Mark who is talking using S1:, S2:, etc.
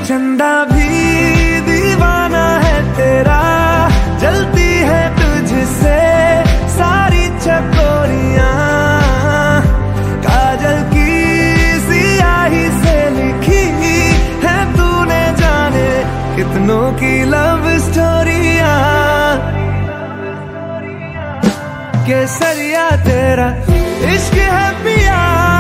S1: चंदा भी दीवाना है तेरा, जलती है तुझसे सारी चकोरियां, काजल की सियाही से लिखी है तूने जाने कितनों की लव स्टोरियां। केसरिया तेरा इश्क है पिया,